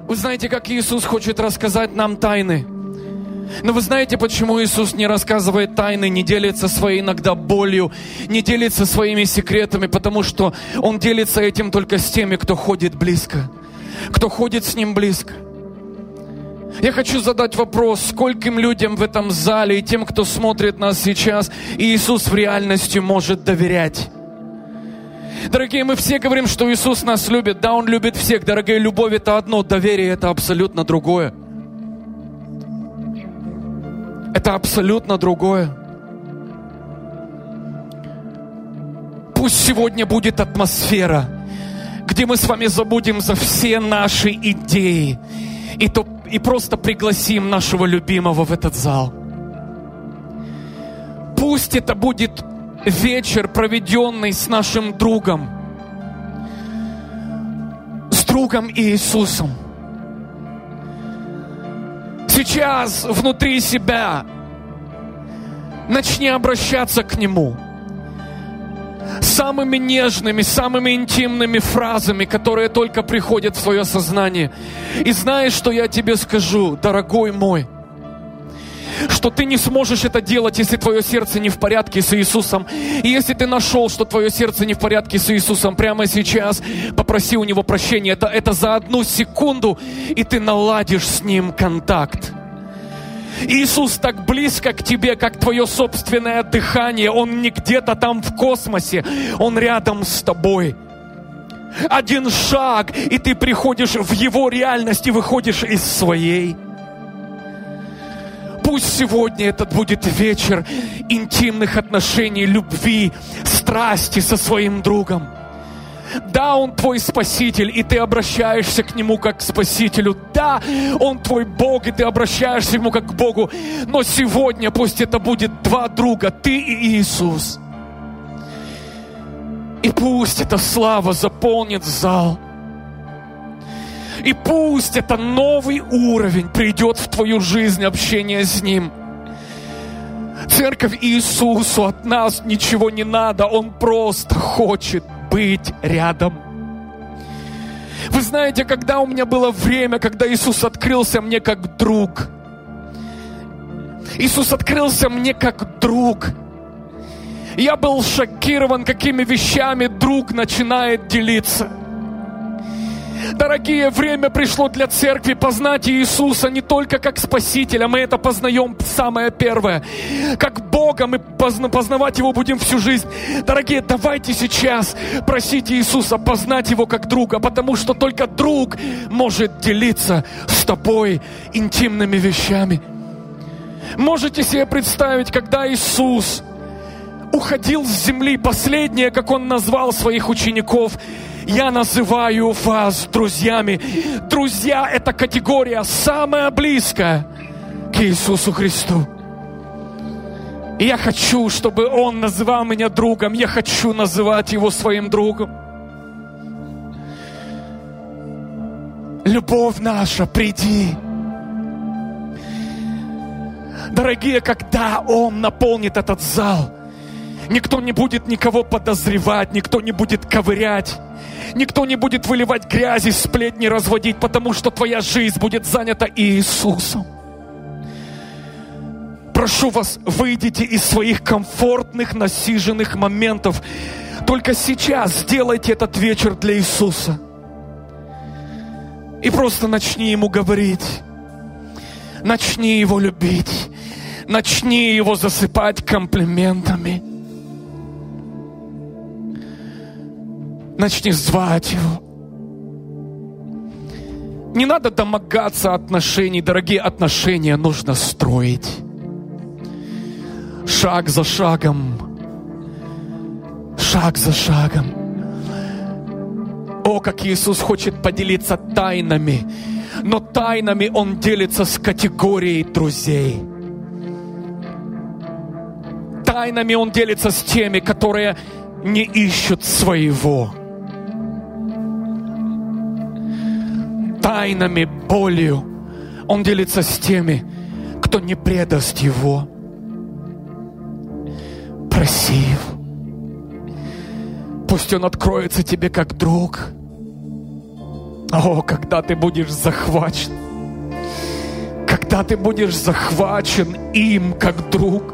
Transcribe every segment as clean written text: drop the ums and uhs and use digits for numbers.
Вы знаете, как Иисус хочет рассказать нам тайны. Но вы знаете, почему Иисус не рассказывает тайны, не делится своей иногда болью, не делится своими секретами? Потому что Он делится этим только с теми, кто ходит близко, кто ходит с Ним близко. Я хочу задать вопрос, скольким людям в этом зале и тем, кто смотрит нас сейчас, Иисус в реальности может доверять? Дорогие, мы все говорим, что Иисус нас любит. Да, Он любит всех. Дорогие, любовь — это одно, доверие — это абсолютно другое. Это абсолютно другое. Пусть сегодня будет атмосфера, где мы с вами забудем за все наши идеи и просто пригласим нашего любимого в этот зал. Пусть это будет вечер, проведенный с нашим другом, с другом Иисусом. Сейчас внутри себя начни обращаться к Нему самыми нежными, самыми интимными фразами, которые только приходят в твое сознание. И знаешь, что я тебе скажу, дорогой мой? Что ты не сможешь это делать, если твое сердце не в порядке с Иисусом. И если ты нашел, что твое сердце не в порядке с Иисусом, прямо сейчас попроси у Него прощения. Это за 1 секунду, и ты наладишь с Ним контакт. Иисус так близко к тебе, как твое собственное дыхание. Он не где-то там в космосе, Он рядом с тобой. 1 шаг, и ты приходишь в Его реальность и выходишь из своей. Пусть сегодня этот будет вечер интимных отношений, любви, страсти со своим другом. Да, Он твой Спаситель, и ты обращаешься к Нему как к Спасителю. Да, Он твой Бог, и ты обращаешься к Нему как к Богу. Но сегодня пусть это будет 2 друга, ты и Иисус. И пусть эта слава заполнит зал. И пусть это новый уровень придет в твою жизнь, общение с Ним. Церковь, Иисусу от нас ничего не надо. Он просто хочет быть рядом. Вы знаете, когда у меня было время, когда Иисус открылся мне как друг. Иисус открылся мне как друг. Я был шокирован, какими вещами друг начинает делиться. Дорогие, время пришло для церкви познать Иисуса не только как Спасителя, мы это познаем самое первое. Как Бога мы познавать Его будем всю жизнь. Дорогие, давайте сейчас просить Иисуса познать Его как друга, потому что только друг может делиться с тобой интимными вещами. Можете себе представить, когда Иисус уходил с земли, последнее, как Он назвал своих учеников: я называю вас друзьями. Друзья — это категория самая близкая к Иисусу Христу. И я хочу, чтобы Он называл меня другом. Я хочу называть Его своим другом. Любовь наша, приди. Дорогие, когда Он наполнит этот зал, никто не будет никого подозревать, никто не будет ковырять, никто не будет выливать грязи, сплетни разводить, потому что твоя жизнь будет занята Иисусом. Прошу вас, выйдите из своих комфортных, насиженных моментов. Только сейчас сделайте этот вечер для Иисуса. И просто начни Ему говорить. Начни Его любить. Начни Его засыпать комплиментами. Начни звать Его. Не надо домогаться отношений. Дорогие, отношения нужно строить. Шаг за шагом. Шаг за шагом. О, как Иисус хочет поделиться тайнами. Но тайнами Он делится с категорией друзей. Тайнами Он делится с теми, которые не ищут своего. Тайнами, болью Он делится с теми, кто не предаст Его. Проси Его. Пусть Он откроется тебе как друг. О, когда ты будешь захвачен. Когда ты будешь захвачен им как друг.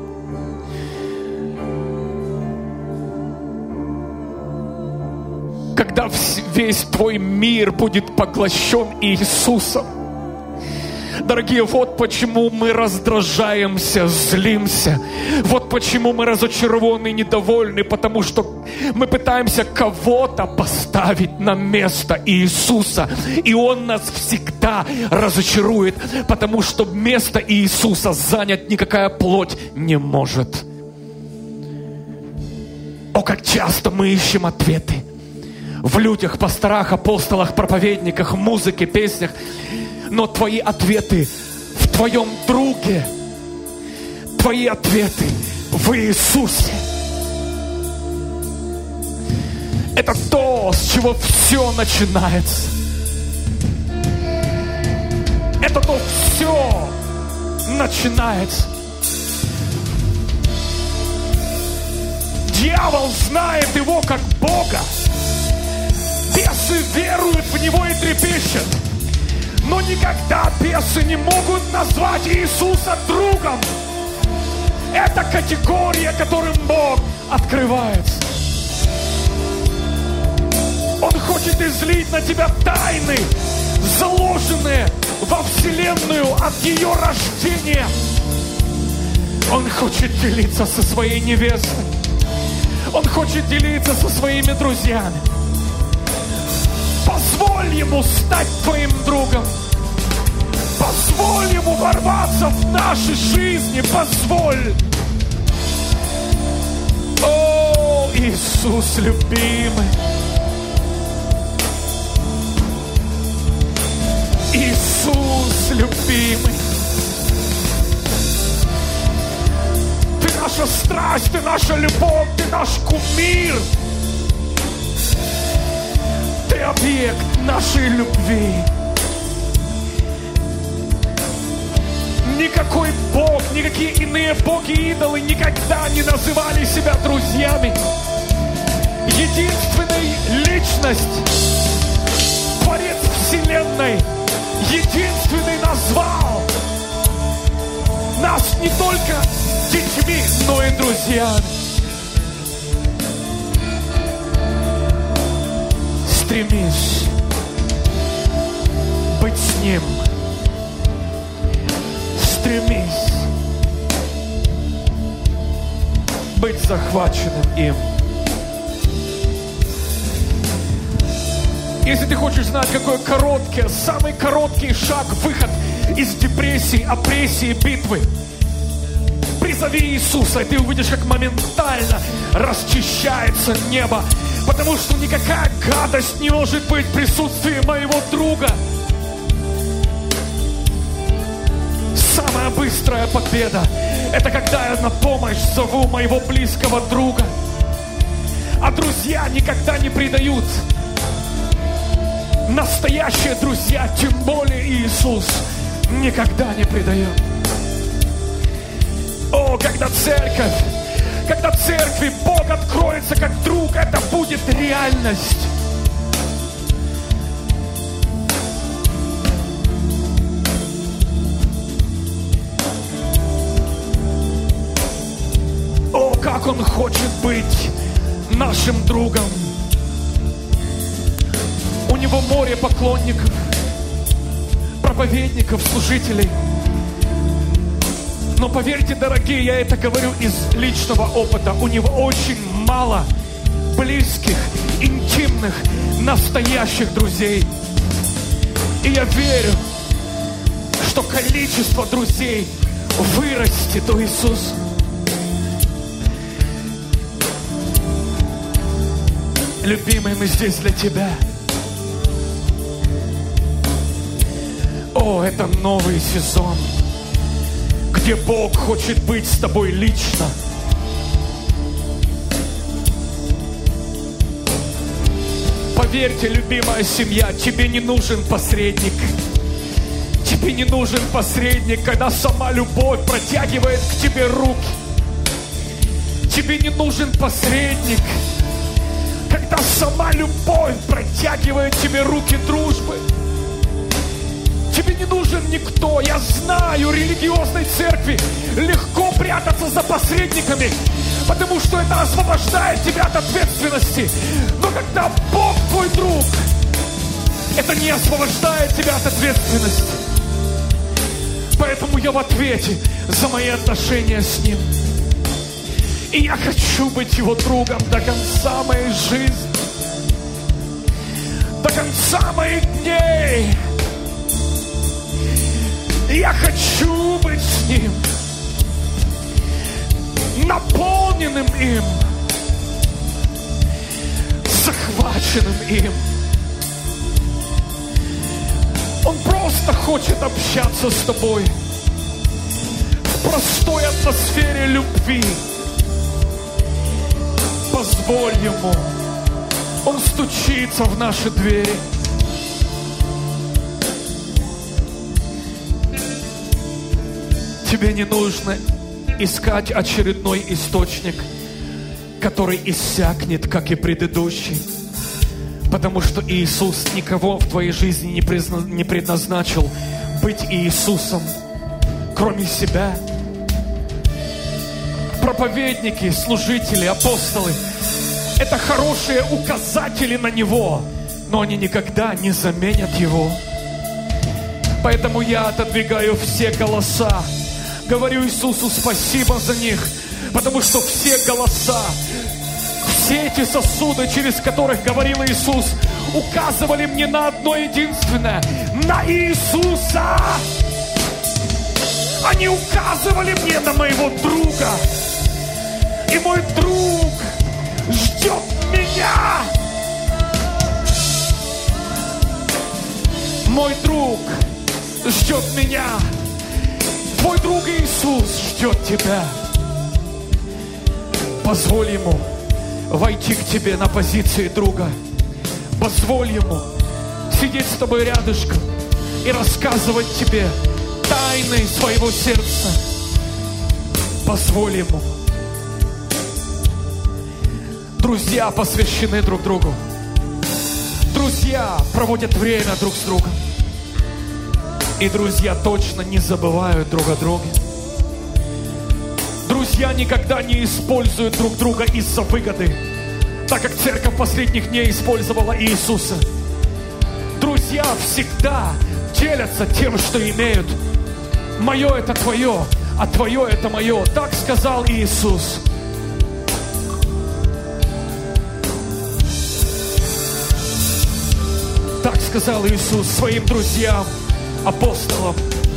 Когда весь твой мир будет поглощен Иисусом. Дорогие, вот почему мы раздражаемся, злимся. Вот почему мы разочарованы, недовольны, потому что мы пытаемся кого-то поставить на место Иисуса. И Он нас всегда разочарует, потому что место Иисуса занять никакая плоть не может. О, как часто мы ищем ответы в людях, пасторах, апостолах, проповедниках, музыке, песнях. Но твои ответы в твоем друге, твои ответы в Иисусе. Это то, с чего все начинается. Это то все начинается. Дьявол знает его как Бога. Бесы веруют в него и трепещут. Но никогда бесы не могут назвать Иисуса другом. Это категория, которым Бог открывается. Он хочет излить на тебя тайны, заложенные во Вселенную от ее рождения. Он хочет делиться со своей невестой. Он хочет делиться со своими друзьями. Позволь ему стать твоим другом. Позволь ему ворваться в наши жизни. Позволь. О, Иисус любимый. Иисус любимый. Ты наша страсть, ты наша любовь, ты наш кумир. Ты объект нашей любви. Никакой Бог, никакие иные боги-идолы никогда не называли себя друзьями. Единственная личность, Творец Вселенной, единственный назвал нас не только детьми, но и друзьями. Стремись быть с Ним. Стремись быть захваченным им. Если ты хочешь знать, какой самый короткий шаг, выход из депрессии, опрессии, битвы, призови Иисуса, и ты увидишь, как моментально расчищается небо. Потому что никакая гадость не может быть в присутствии моего друга. Самая быстрая победа — это когда я на помощь зову моего близкого друга. А друзья никогда не предают. Настоящие друзья, тем более Иисус, никогда не предает. О, когда церкви Бог откроется как друг, это будет реальность. О, как Он хочет быть нашим другом. У Него море поклонников, проповедников, служителей. Но поверьте, дорогие, я это говорю из личного опыта. У Него очень мало близких, интимных, настоящих друзей. И я верю, что количество друзей вырастет у Иисуса. Любимый, мы здесь для Тебя. О, это новый сезон, где Бог хочет быть с тобой лично. Поверьте, любимая семья, тебе не нужен посредник. Тебе не нужен посредник, когда сама любовь протягивает к тебе руки. Тебе не нужен посредник, когда когда сама любовь протягивает тебе руки дружбы. Тебе не нужен никто. Я знаю, религиозной церкви легко прятаться за посредниками, потому что это освобождает тебя от ответственности. Но когда Бог твой друг, это не освобождает тебя от ответственности. Поэтому я в ответе за мои отношения с Ним. И я хочу быть Его другом до конца моей жизни, до конца моих дней. Я хочу быть с Ним, наполненным им, захваченным им. Он просто хочет общаться с тобой в простой атмосфере любви. Позволь Ему. Он стучится в наши двери. Тебе не нужно искать очередной источник, который иссякнет, как и предыдущий. Потому что Иисус никого в твоей жизни не предназначил быть Иисусом, кроме себя. Проповедники, служители, апостолы – это хорошие указатели на Него, но они никогда не заменят Его. Поэтому я отодвигаю все голоса. Говорю Иисусу спасибо за них, потому что все голоса, все эти сосуды, через которых говорил Иисус, указывали мне на одно единственное – на Иисуса. Они указывали мне на моего друга. И мой друг ждет меня. Мой друг ждет меня. Твой друг Иисус ждет тебя. Позволь Ему войти к тебе на позиции друга. Позволь Ему сидеть с тобой рядышком и рассказывать тебе тайны своего сердца. Позволь Ему. Друзья посвящены друг другу. Друзья проводят время друг с другом. И друзья точно не забывают друг о друге. Друзья никогда не используют друг друга из-за выгоды, так как церковь последних дней использовала Иисуса. Друзья всегда делятся тем, что имеют. Мое это твое, а твое это мое. Так сказал Иисус. Так сказал Иисус своим друзьям, апостолам.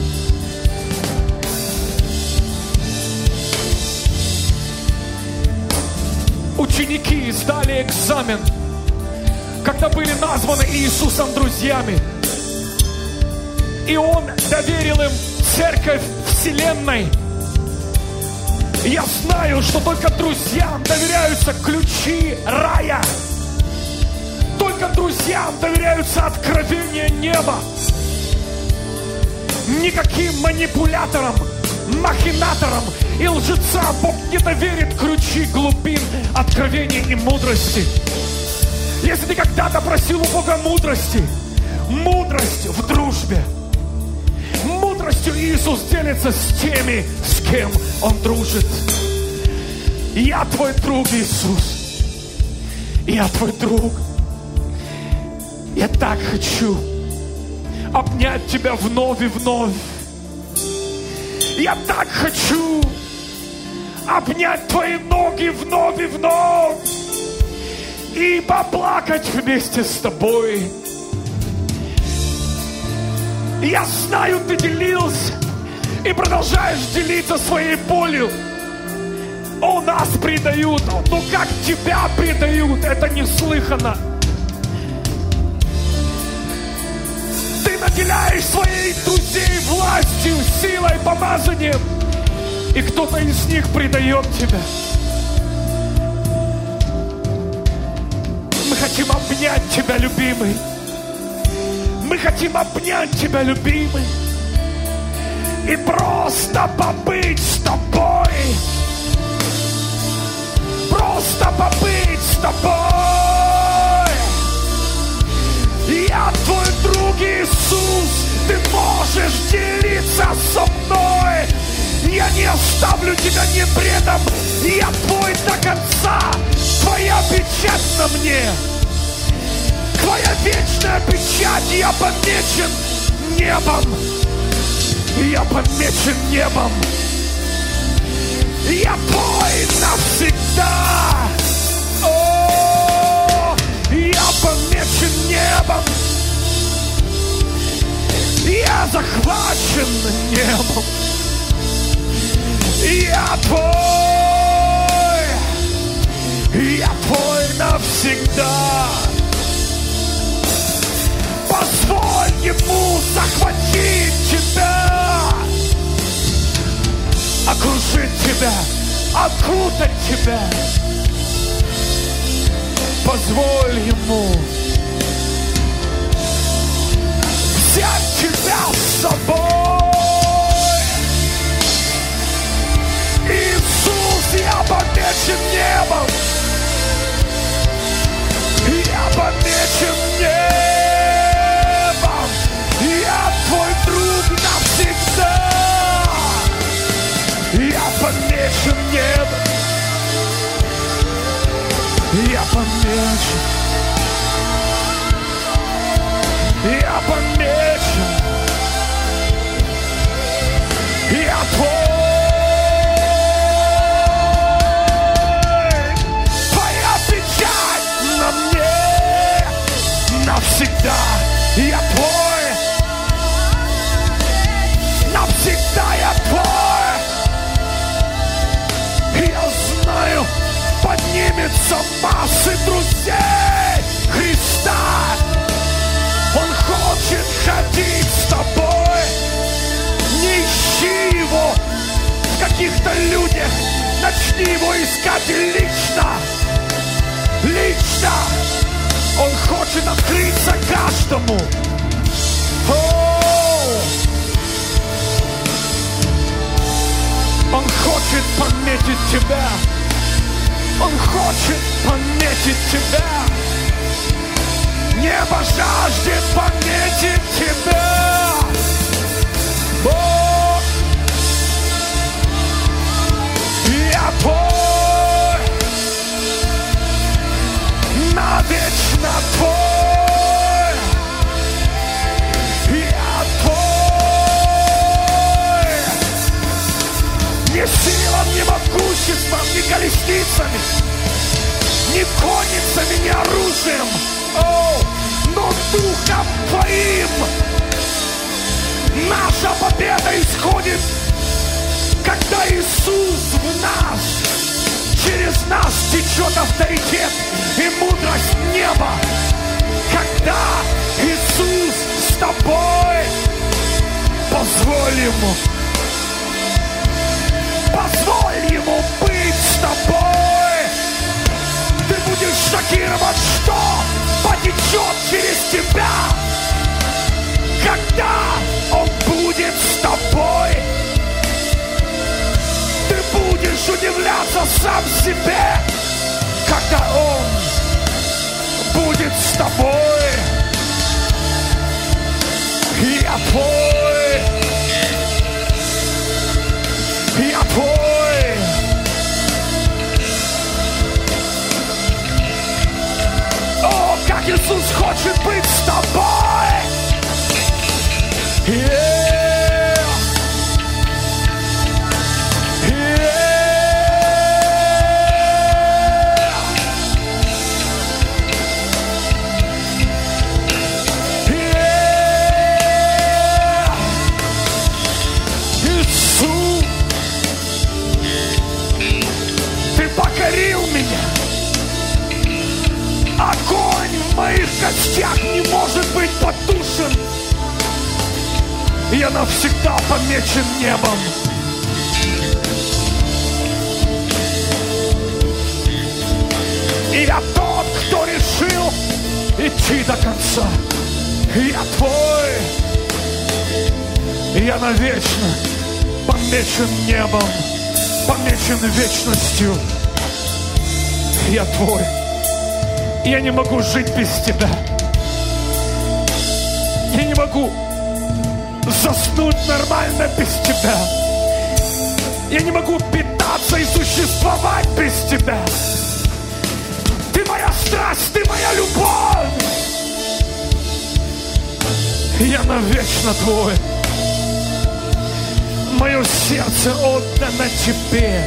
Ученики сдали экзамен, когда были названы Иисусом друзьями. И Он доверил им церковь вселенной. Я знаю, что только друзьям доверяются ключи рая. Только друзьям доверяются откровения неба. Никаким манипуляторам, махинаторам и лжецам Бог не доверит ключи глубин откровения и мудрости. Если ты когда-то просил у Бога мудрости, мудрость в дружбе. Мудростью Иисус делится с теми, с кем Он дружит. Я твой друг, Иисус. Я твой друг. Я так хочу обнять тебя вновь и вновь. Я так хочу обнять твои ноги вновь и вновь и поплакать вместе с тобой. Я знаю, ты делился и продолжаешь делиться своей болью. О, нас предают, но как тебя предают, это неслыханно. Ты наделяешь своих друзей властью, силой, помазанием, и кто-то из них предает тебя. Мы хотим обнять тебя, любимый. Мы хотим обнять тебя, любимый, и просто побыть с тобой. Просто побыть с тобой. Я твой друг, Иисус, ты можешь делиться со мной. Я не оставлю тебя, не предам, я твой до конца. Твоя печать на мне, твоя вечная печать. Я помечен небом, я помечен небом. Я твой навсегда. О, я помечен небом. Я захвачен небом. Я твой навсегда. Позволь ему захватить тебя, окружить тебя, окутать тебя. Позволь ему взять тебя с собой. Иисус, я помечен небом. Я помечен небом. Я твой друг навсегда. Я помечен небом. Я помечен. Я помечен. Я твой. Твоя печать на мне навсегда. Я твой. Навсегда я твой. Я знаю, поднимется массы друзей Христа. Он хочет ходить с тобой. Не ищи его в каких-то людях. Начни его искать лично. Лично. Он хочет открыться каждому. Он хочет пометить тебя. Он хочет пометить тебя. Небо жаждет пометить тебя. Бог, я твой, навечно твой. Я твой. Не силам, не могуществом, не колесницами, не конницами, не оружием, но Духом Твоим. Наша победа исходит, когда Иисус в нас. Через нас течет авторитет и мудрость неба. Когда Иисус с тобой, позволь Ему быть с тобой. Ты будешь шокирован, что потечет через тебя, когда Он будет с тобой. Ты будешь удивляться сам себе, когда Он будет с тобой. Я твой. Я твой. О, как Иисус хочет быть с тобой. Иисус, Ты покорил меня. Огонь в моих костях не может быть потушен. Я навсегда помечен небом. И я тот, кто решил идти до конца. Я твой. Я навечно помечен небом, помечен вечностью. Я твой. Я не могу жить без тебя. Я не могу заснуть нормально без Тебя. Я не могу питаться и существовать без Тебя. Ты моя страсть, Ты моя любовь. Я навечно Твой. Мое сердце отдано Тебе.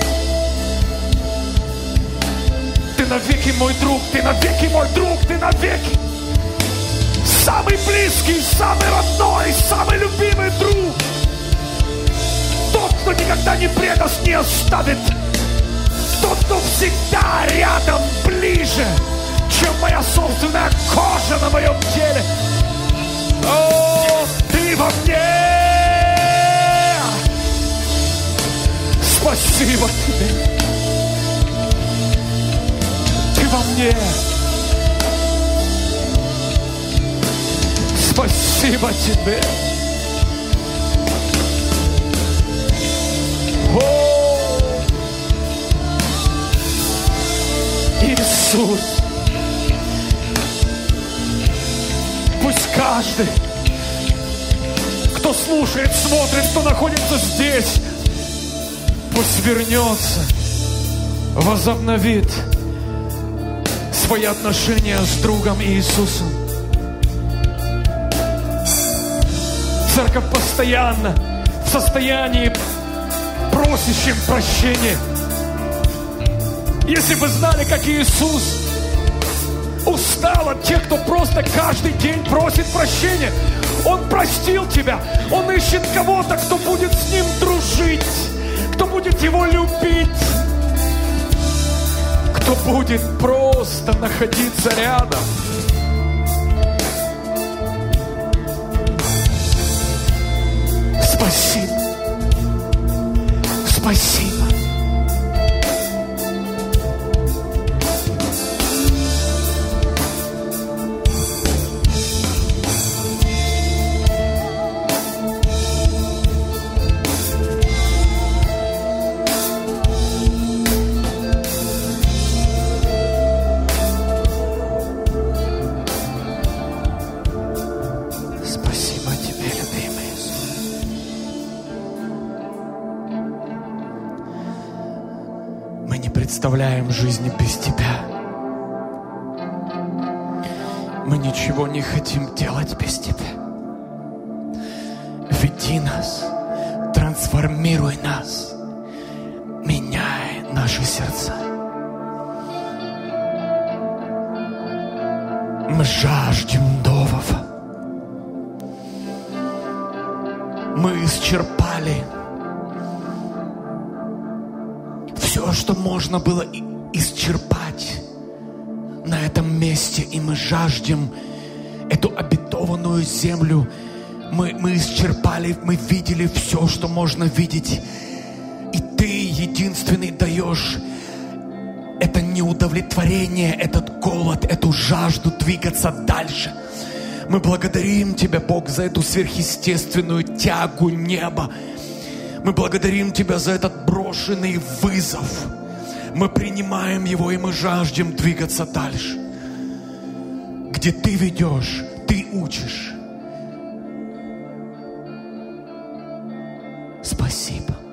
Ты навеки мой друг, Ты навеки мой друг, Ты навеки самый близкий, самый родной, самый любимый друг. Тот, кто никогда не предаст, не оставит. Тот, кто всегда рядом, ближе, чем моя собственная кожа на моем теле. О, Ты во мне. Спасибо Тебе. Ты во мне. Спасибо Тебе. О, Иисус, пусть каждый, кто слушает, смотрит, кто находится здесь, пусть вернется, возобновит свои отношения с другом Иисусом. Церковь постоянно в состоянии просящим прощения. Если бы знали, как Иисус устал от тех, кто просто каждый день просит прощения. Он простил тебя. Он ищет кого-то, кто будет с Ним дружить, кто будет Его любить, кто будет просто находиться рядом. Спасибо. Спасибо. Представляем жизни без Тебя. Мы ничего не хотим делать без Тебя. Веди нас, трансформируй нас, меняй наши сердца. Мы жаждем нового. Мы исчерпали все, что можно было исчерпать на этом месте, и мы жаждем эту обетованную землю. Мы исчерпали, мы видели все, что можно видеть, и Ты единственный даешь это неудовлетворение, этот голод, эту жажду двигаться дальше. Мы благодарим Тебя, Бог, за эту сверхъестественную тягу неба. Мы благодарим Тебя за этот брошенный вызов. Мы принимаем его, и мы жаждем двигаться дальше. Где Ты ведешь, Ты учишь. Спасибо.